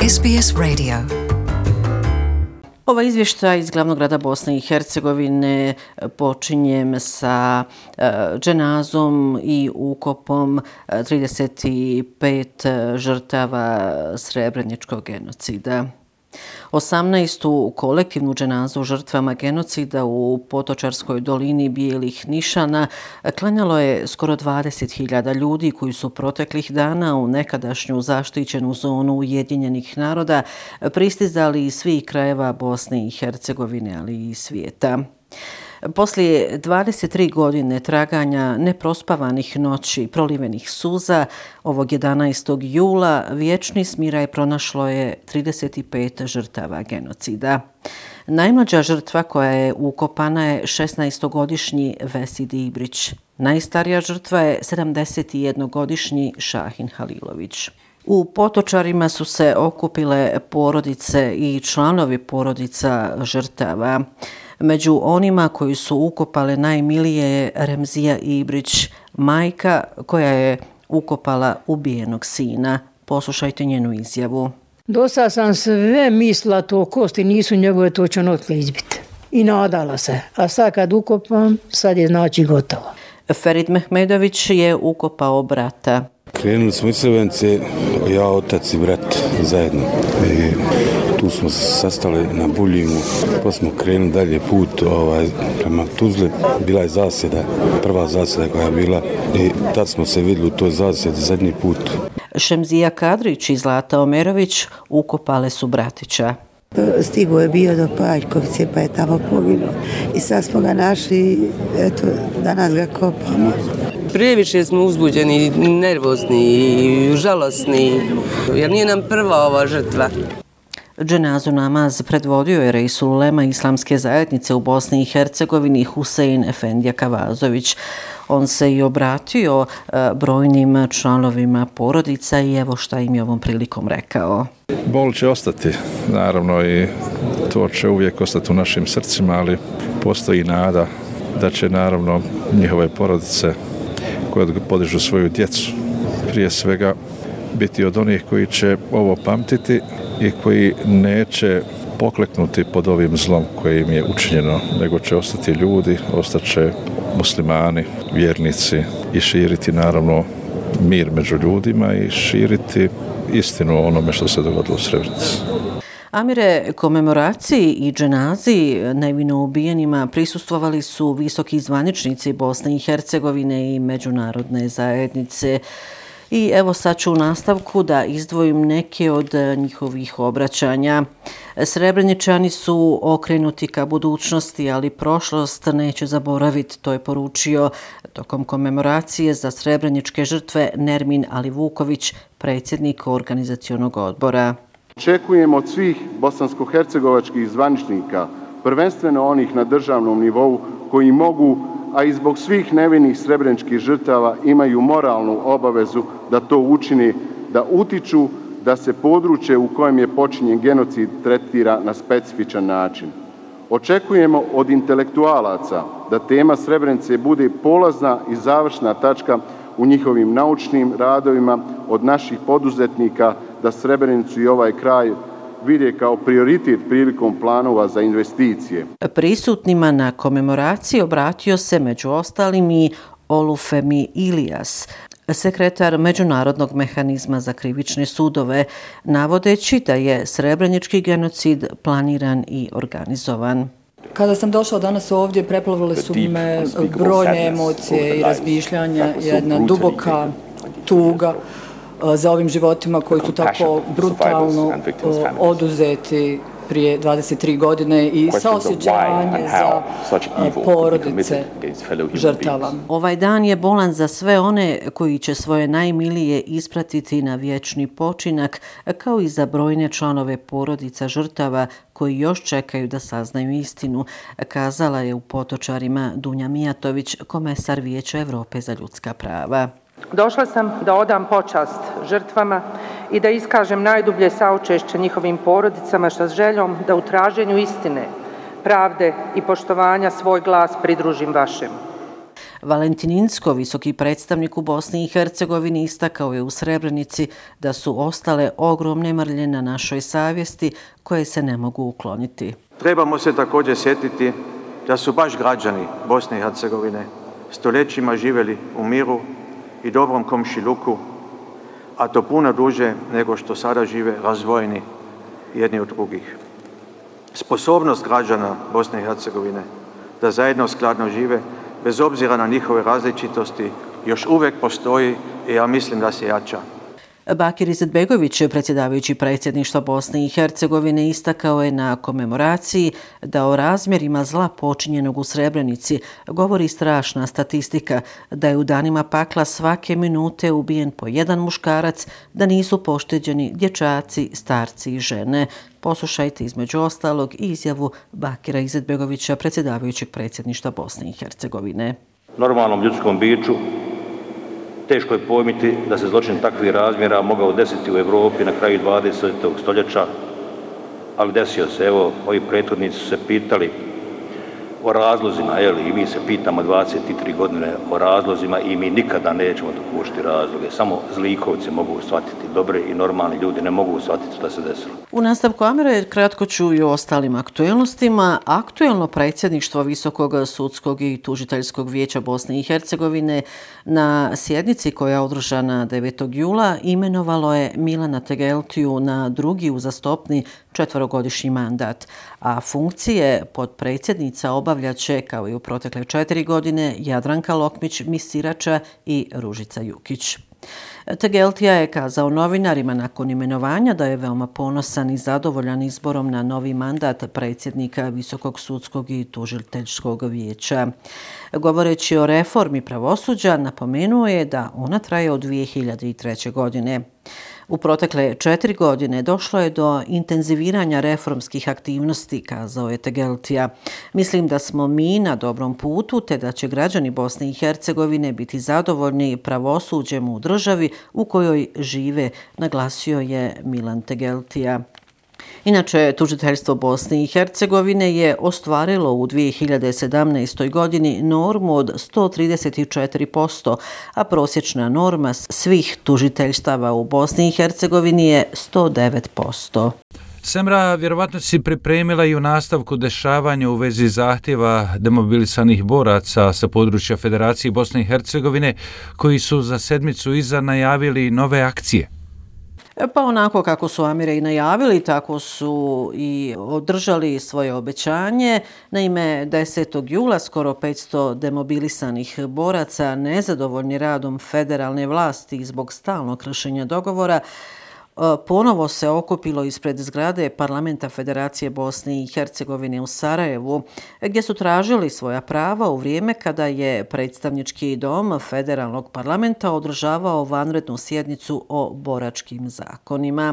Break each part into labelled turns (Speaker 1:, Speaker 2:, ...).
Speaker 1: SBS Radio.
Speaker 2: Ova izvještaj iz glavnog grada Bosne i Hercegovine počinjem sa dženazom i ukopom 35 žrtava Srebreničkog genocida. 18. kolektivnu dženazu žrtvama genocida u Potočarskoj dolini Bijelih Nišana klanjalo je skoro 20.000 ljudi koji su proteklih dana u nekadašnju zaštićenu zonu Ujedinjenih naroda pristizali iz svih krajeva Bosne i Hercegovine, ali i svijeta. Poslije 23 godine traganja, neprospavanih noći, prolivenih suza, ovog 11. jula vječni smiraj pronašlo je 35 žrtava genocida. Najmlađa žrtva koja je ukopana je 16-godišnji Vesid Ibrić. Najstarija žrtva je 71-godišnji Šahin Halilović. U Potočarima su se okupile porodice i članovi porodica žrtava. Među onima koji su ukopale najmilije je Remzija Ibrić, majka koja je ukopala ubijenog sina. Poslušajte njenu izjavu.
Speaker 3: Dosta sam sve mislila to kosti nisu njegove, to će notle izbiti. I nadala se. A sad kad ukopam, sad je znači gotovo.
Speaker 2: Ferid Mehmedović je ukopao brata.
Speaker 4: Krenuli smo iz Srebrenice, ja, otac i brat zajedno. I tu smo se sastali na Buljimu, pa smo krenuli dalje put prema Tuzli. Bila je zasjeda, prva zasjeda koja je bila i tad smo se vidjeli u toj zasjedi zadnji put.
Speaker 2: Šemzija Kadrić i Zlata Omerović ukopale su bratića.
Speaker 5: Stigo je bio do Paljkovice pa je tamo poginuo. I sad smo ga našli, eto, danas ga kopamo.
Speaker 6: Previše smo uzbuđeni, nervozni i žalosni, jer nije nam prva ova žrtva.
Speaker 2: Dženazu namaz predvodio je Reisul Ulema Islamske zajednice u Bosni i Hercegovini Husein Efendija Kavazović. On se i obratio brojnim članovima porodica i evo šta im je ovom prilikom rekao.
Speaker 7: Bol će ostati, naravno, i to će uvijek ostati u našim srcima, ali postoji nada da će naravno njihove porodice koje podižu svoju djecu prije svega biti od onih koji će ovo pamtiti i koji neće pokleknuti pod ovim zlom koje im je učinjeno, nego će ostati ljudi, ostaće muslimani, vjernici i širiti naravno mir među ljudima i širiti istinu o onome što se dogodilo u Srebrenici.
Speaker 2: Amire, komemoraciji i dženazi nevino ubijenima prisustvovali su visoki zvaničnici Bosne i Hercegovine i međunarodne zajednice. I evo sad ću u nastavku da izdvojim neke od njihovih obraćanja. Srebreničani su okrenuti ka budućnosti, ali prošlost neće zaboraviti, to je poručio tokom komemoracije za srebreničke žrtve Nermin Alivuković, predsjednik organizacionog odbora.
Speaker 8: Očekujemo od svih bosansko-hercegovačkih zvaničnika, prvenstveno onih na državnom nivou koji mogu, a i zbog svih nevinih srebreničkih žrtava imaju moralnu obavezu da to učini, da utiču da se područje u kojem je počinjen genocid tretira na specifičan način. Očekujemo od intelektualaca da tema Srebrenice bude polazna i završna tačka u njihovim naučnim radovima, od naših poduzetnika da Srebrenicu i ovaj kraj vide kao prioritet prilikom planova za investicije.
Speaker 2: Prisutnima na komemoraciji obratio se među ostalim i Olufemi Ilijas, sekretar Međunarodnog mehanizma za krivične sudove, navodeći da je srebrenički genocid planiran i organizovan.
Speaker 9: Kada sam došla danas ovdje, preplavile su me brojne emocije i razmišljanja, jedna duboka tuga za ovim životima koji su tako brutalno oduzeti prije 23 godine i saosjećanje za porodice žrtava.
Speaker 2: Ovaj dan je bolan za sve one koji će svoje najmilije ispratiti na vječni počinak, kao i za brojne članove porodica žrtava koji još čekaju da saznaju istinu, kazala je u Potočarima Dunja Mijatović, komesar Vijeća Europe za ljudska prava.
Speaker 10: Došla sam da odam počast žrtvama i da iskažem najdublje saučešće njihovim porodicama sa željom da u traženju istine, pravde i poštovanja svoj glas pridružim vašem.
Speaker 2: Valentin Incko, visoki predstavnik u Bosni i Hercegovini, istakao je u Srebrenici da su ostale ogromne mrlje na našoj savjesti koje se ne mogu ukloniti.
Speaker 1: Trebamo se također sjetiti da su baš građani Bosne i Hercegovine stoljećima živjeli u miru i dobrom komšiluku, a to puno duže nego što sada žive razdvojeni jedni od drugih. Sposobnost građana Bosne i Hercegovine da zajedno skladno žive, bez obzira na njihove različitosti, još uvijek postoji i ja mislim da se jača.
Speaker 2: Bakir Izetbegović, predsjedavajući predsjedništva Bosne i Hercegovine, istakao je na komemoraciji da o razmjerima zla počinjenog u Srebrenici govori strašna statistika, da je u danima pakla svake minute ubijen po jedan muškarac, da nisu pošteđeni dječaci, starci i žene. Poslušajte između ostalog izjavu Bakira Izetbegovića, predsjedavajućeg predsjedništva Bosne i Hercegovine.
Speaker 11: Normalnom ljudskom biću teško je pojmiti da se zločin takvih razmjera mogao desiti u Europi na kraju 20. stoljeća, ali desio se. Evo, ovi prethodnici su se pitali o razlozima, i mi se pitamo 23 godine o razlozima i mi nikada nećemo dopuštiti razloge. Samo zlikovci mogu shvatiti, dobre i normalni ljudi ne mogu shvatiti što se desilo.
Speaker 2: U nastavku Amire kratko ću i o ostalim aktuelnostima. Aktuelno predsjedništvo Visokog sudskog i tužiteljskog vijeća Bosne i Hercegovine na sjednici koja je održana 9. jula imenovalo je Milana Tegeltiju na drugi uzastopni 4-godišnji mandat, a funkcije potpredsjednica obavljat će, kao i u protekle 4 godine, Jadranka Lokmić-Misirača i Ružica Jukić. Tegeltija je kazao novinarima nakon imenovanja da je veoma ponosan i zadovoljan izborom na novi mandat predsjednika Visokog sudskog i tužiteljskog vijeća. Govoreći o reformi pravosuđa, napomenuo je da ona traje od 2003. godine. U protekle 4 godine došlo je do intenziviranja reformskih aktivnosti, kazao je Tegeltija. Mislim da smo mi na dobrom putu, te da će građani Bosne i Hercegovine biti zadovoljni pravosuđem u državi u kojoj žive, naglasio je Milan Tegeltija. Inače, tužiteljstvo Bosne i Hercegovine je ostvarilo u 2017. godini normu od 134%, a prosječna norma svih tužiteljstava u Bosni i Hercegovini je 109%.
Speaker 12: Semra, vjerovatno si pripremila i u nastavku dešavanja u vezi zahtjeva demobilisanih boraca sa područja Federacije Bosne i Hercegovine, koji su za sedmicu iza najavili nove akcije.
Speaker 2: Pa onako kako su Amire i najavili, tako su i održali svoje obećanje. Naime, 10. jula skoro 500 demobilisanih boraca nezadovoljni radom federalne vlasti zbog stalnog kršenja dogovora ponovo se okupilo ispred zgrade Parlamenta Federacije Bosne i Hercegovine u Sarajevu, gdje su tražili svoja prava u vrijeme kada je predstavnički dom federalnog parlamenta održavao vanrednu sjednicu o boračkim zakonima.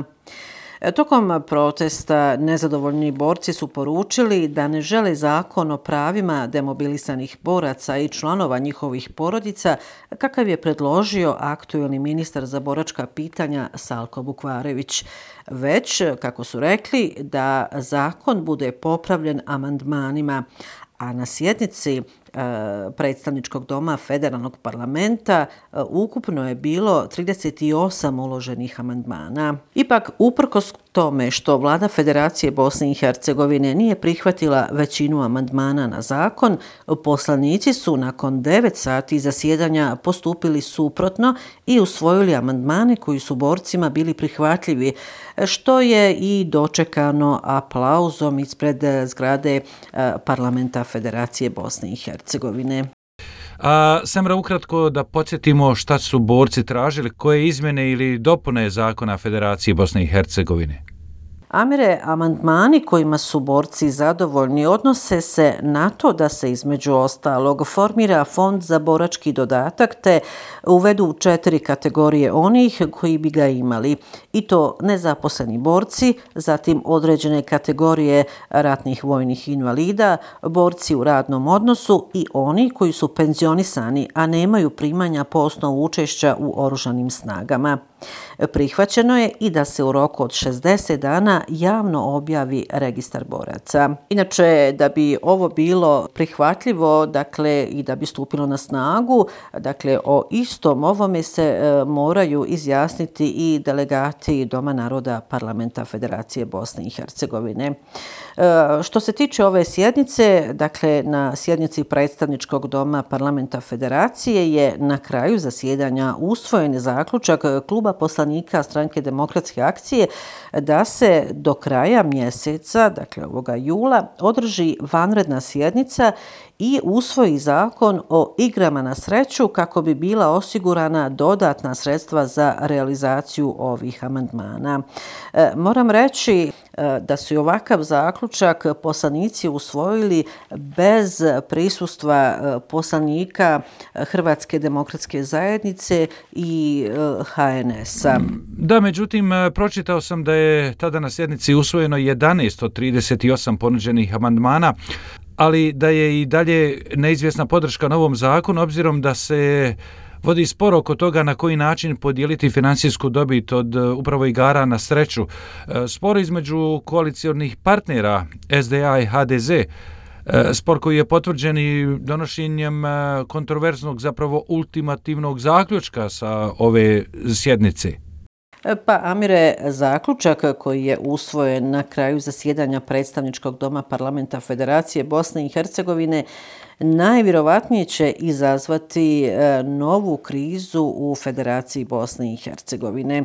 Speaker 2: Tokom protesta nezadovoljni borci su poručili da ne žele zakon o pravima demobilisanih boraca i članova njihovih porodica, kakav je predložio aktuelni ministar za boračka pitanja Salko Bukvarević. Već, kako su rekli, da zakon bude popravljen amandmanima, a na sjednici predstavničkog doma federalnog parlamenta ukupno je bilo 38 uloženih amandmana. Ipak, uprkos tome što vlada Federacije Bosne i Hercegovine nije prihvatila većinu amandmana na zakon, poslanici su nakon 9 sati zasjedanja postupili suprotno i usvojili amandmane koji su borcima bili prihvatljivi, što je i dočekano aplauzom ispred zgrade parlamenta Federacije Bosne i Hercegovine.
Speaker 12: Semra, ukratko da podsjetimo šta su borci tražili, koje izmjene ili dopune zakona Federacije Bosne i Hercegovine.
Speaker 2: Amire, amandmani kojima su borci zadovoljni odnose se na to da se između ostalog formira fond za borački dodatak te uvedu 4 kategorije onih koji bi ga imali. I to nezaposleni borci, zatim određene kategorije ratnih vojnih invalida, borci u radnom odnosu i oni koji su penzionisani, a nemaju primanja po osnovu učešća u oružanim snagama. Prihvaćeno je i da se u roku od 60 dana javno objavi registar boraca. Inače, da bi ovo bilo prihvatljivo, dakle, i da bi stupilo na snagu, dakle, o istom ovome se moraju izjasniti i delegati Doma naroda Parlamenta Federacije Bosne i Hercegovine. Što se tiče ove sjednice, dakle, na sjednici predstavničkog doma Parlamenta Federacije je na kraju zasjedanja usvojen zaključak kluba poslanika Stranke demokratske akcije da se do kraja mjeseca, dakle ovoga jula, održi vanredna sjednica i usvoji zakon o igrama na sreću kako bi bila osigurana dodatna sredstva za realizaciju ovih amandmana. Moram reći da su i ovakav zaključak poslanici usvojili bez prisustva poslanika Hrvatske demokratske zajednice i HNS-a.
Speaker 12: Da, međutim, pročitao sam da je tada na sjednici usvojeno 11 od 38 ponuđenih amandmana, ali da je i dalje neizvjesna podrška novom zakonu, obzirom da se vodi spor oko toga na koji način podijeliti financijsku dobit od upravo igara na sreću. Spor između koalicionih partnera SDA i HDZ, spor koji je potvrđen i donošenjem kontroverznog, zapravo ultimativnog zaključka sa ove sjednice.
Speaker 2: Pa, Amire, zaključak koji je usvojen na kraju zasjedanja predstavničkog doma Parlamenta Federacije Bosne i Hercegovine najvjerovatnije će izazvati novu krizu u Federaciji Bosne i Hercegovine.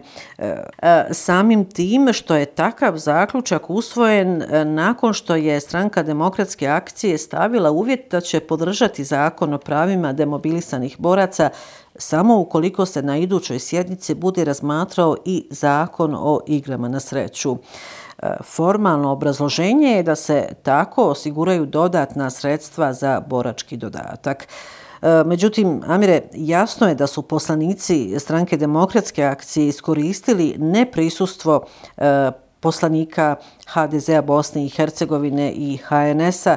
Speaker 2: Samim tim što je takav zaključak usvojen nakon što je Stranka demokratske akcije stavila uvjet da će podržati zakon o pravima demobilisanih boraca samo ukoliko se na idućoj sjednici bude razmatrao i zakon o igrama na sreću. Formalno obrazloženje je da se tako osiguraju dodatna sredstva za borački dodatak. Međutim, Amire, jasno je da su poslanici Stranke demokratske akcije iskoristili neprisustvo poslanika HDZ-a Bosne i Hercegovine i HNS-a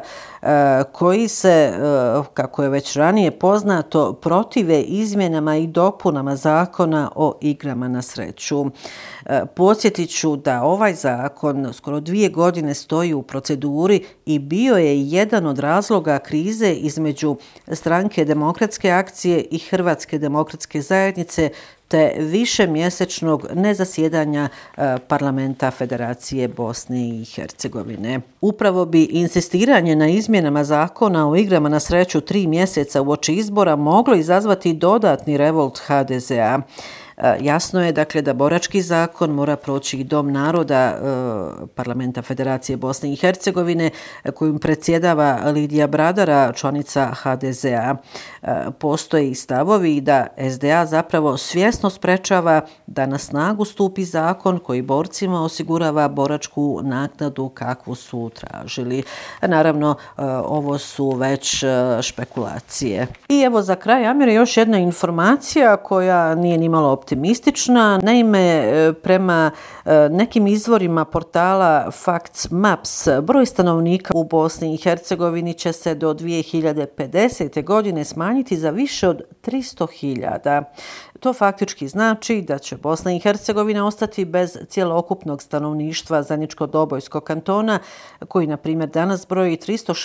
Speaker 2: koji se, kako je već ranije poznato, protive izmjenama i dopunama zakona o igrama na sreću. Podsjetit ću da ovaj zakon skoro 2 godine stoji u proceduri i bio je jedan od razloga krize između Stranke demokratske akcije i Hrvatske demokratske zajednice te višemjesečnog nezasjedanja Parlamenta Federacije Bosne i Hercegovine. Upravo bi insistiranje na izmjenama zakona o igrama na sreću 3 mjeseca uoči izbora moglo izazvati dodatni revolt HDZ-a. Jasno je dakle da borački zakon mora proći i Dom naroda Parlamenta Federacije Bosne i Hercegovine kojim predsjedava Lidija Bradara, članica HDZ-a. Postoje i stavovi da SDA zapravo svjesno sprečava da na snagu stupi zakon koji borcima osigurava boračku naknadu kakvu su tražili. Naravno, ovo su već špekulacije. I evo za kraj, Amire, još jedna informacija koja nije nimalo optimistična. Naime, prema nekim izvorima portala Facts Maps, broj stanovnika u Bosni i Hercegovini će se do 2050. godine smanjiti za više od 300.000. To faktički znači da će Bosna i Hercegovina ostati bez cjelokupnog stanovništva Zeničko-Dobojskog kantona, koji, na primjer, danas broji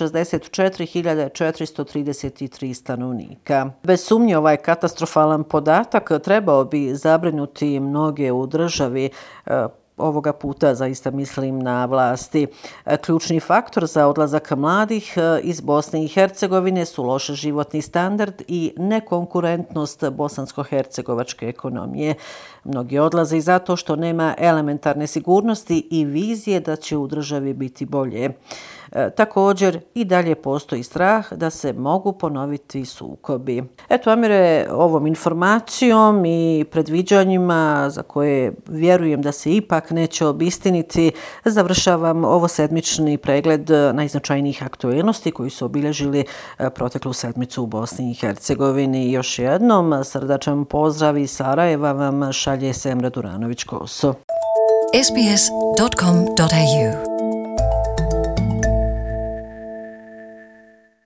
Speaker 2: 364.433 stanovnika. Bez sumnje, ovaj katastrofalan podatak trebao bi zabrinuti mnoge u državi. Ovoga puta zaista mislim na vlasti. Ključni faktor za odlazak mladih iz Bosne i Hercegovine su loš životni standard i nekonkurentnost bosansko-hercegovačke ekonomije. Mnogi odlaze i zato što nema elementarne sigurnosti i vizije da će u državi biti bolje. Također i dalje postoji strah da se mogu ponoviti sukobi. Eto, Amire, ovom informacijom i predviđanjima za koje vjerujem da se ipak neće obistiniti, završavam ovo sedmični pregled najznačajnijih aktualnosti koji su obilježili proteklu sedmicu u Bosni i Hercegovini. Još jednom srdačan pozdrav iz Sarajeva vam šalje Semra Duranović-Koso.
Speaker 13: sbs.com.au